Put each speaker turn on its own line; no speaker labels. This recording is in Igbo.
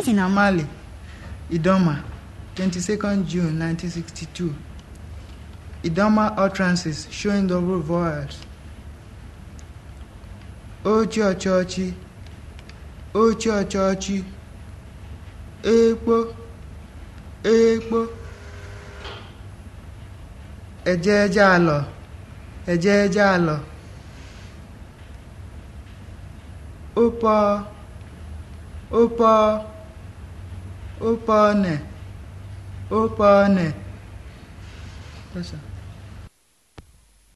Tina Mali, Idoma, 22nd June 1962. Idoma utterances showing double vowels. Ochi ochochi, ochi ochochi, ekpo, ekpo. Ejeje alo, ejeje alo. Opo, opo, opone, opone. Yes, sir.